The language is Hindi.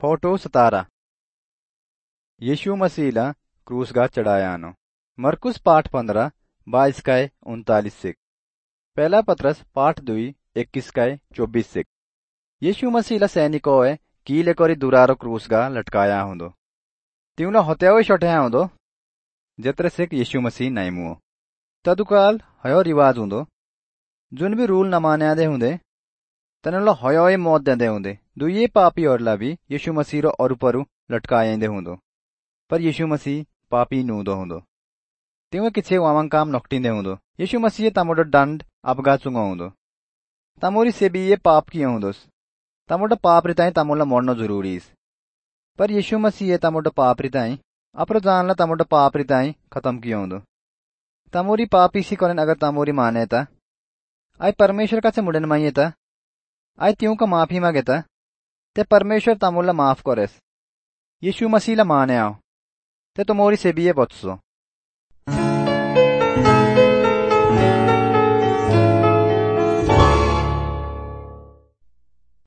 फोटो 17 यीशु मसीह ला क्रूस गा चढ़ाया आनो। मरकुस पाठ 15 22 का 39 सिक। पहला पत्रस पाठ 2 21 का 24 सिक। यीशु मसीह ला सैनिको है कीले कोरी दुरारो क्रूस गा लटकाया होंदो। त्यूला होत्यावे शोठया होंदो जत्र सिक यीशु मसीह नहीं मुओ। तदुकाल हयो रिवाज होंदो जुन भी रूल न मान्या दे होंदे तनलो हयो मौत देंदे होंदे। दुये पापी औरला भी यीशु मसीह रो और परू लटकायेंदे होंदो। पर यीशु मसीह पापी नूदो होंदो। तिवे किछे वामंग काम नोक्टिंदे होंदो। यीशु मसीह तमोडो दंड अपगा चुंगो होंदो। तमोरी से भी ये पाप किए होंदोस। तमोडो पाप रिताई तमोला मोड़नो जरूरीस। पर यीशु मसीह तमोडो पाप रिताई अपरो जानला तमोडो पाप रिताई खत्म कियो होंदो। तमोरी पापी सी कोरेन अगर तमोरी मानेता आई परमेश्वर का से मुड़न माइएता आई त्यों का माफी मांगेता ते परमेश्वर तमोला माफ करेस। यीशु मसीह ला माने आओ ते तुमोरी से भी ये बचसो।